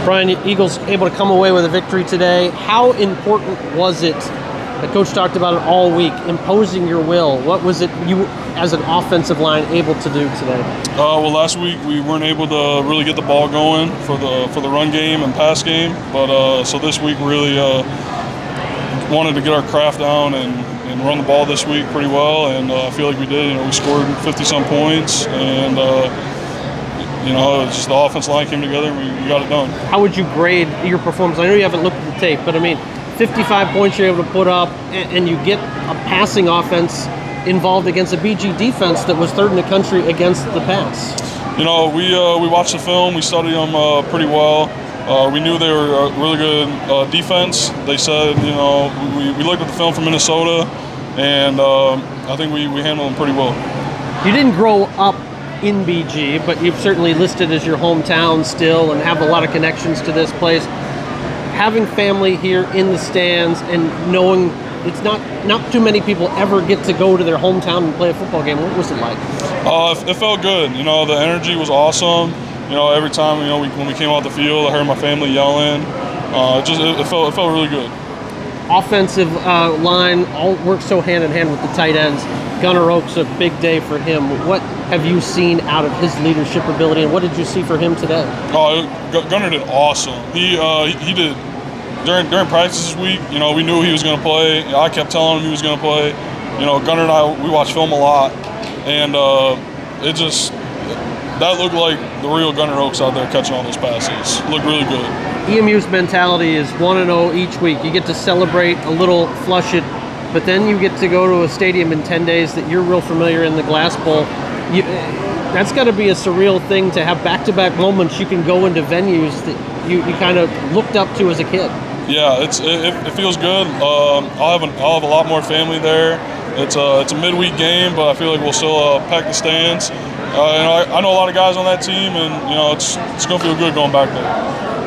Brian, Eagles able to come away with a victory today. How important was it? The coach talked about it all week, imposing your will. What was it you, as an offensive line, able to do today? Well, last week we weren't able to really get the ball going for the run game and pass game, but so this week really wanted to get our craft down and run the ball this week pretty well, and I feel like we did. We scored 50-some points, and it's just the offensive line came together and we got it done. How would you grade your performance? I know you haven't looked at the tape, but I mean, 55 points you're able to put up, and you get a passing offense involved against a BG defense that was third in the country against the pass. We watched the film. We studied them pretty well. We knew they were a really good defense. They said, we looked at the film from Minnesota, and I think we handled them pretty well. You didn't grow up in BG, but you've certainly listed as your hometown still and have a lot of connections to this place. Having family here in the stands and knowing it's not too many people ever get to go to their hometown and play a football game, what was it like? It felt good. The energy was awesome. Every time when we came out the field, I heard my family yelling. It felt really good. Offensive line all works so hand in hand with the tight ends. Gunnar Oaks, a big day for him. What have you seen out of his leadership ability, and what did you see for him today? Gunnar did awesome. He did during practice this week. We knew he was going to play. I kept telling him he was going to play. Gunnar and I, we watch film a lot, and that looked like the real Gunnar Oaks out there catching all those passes. Looked really good. EMU's mentality is 1-0 each week. You get to celebrate a little, flush it, but then you get to go to a stadium in 10 days that you're real familiar in, the Glass Bowl. That's got to be a surreal thing to have back-to-back moments. You can go into venues that you kind of looked up to as a kid. Yeah, it feels good. I'll have a lot more family there. It's a midweek game, but I feel like we'll still pack the stands. I know a lot of guys on that team, and it's gonna feel good going back there.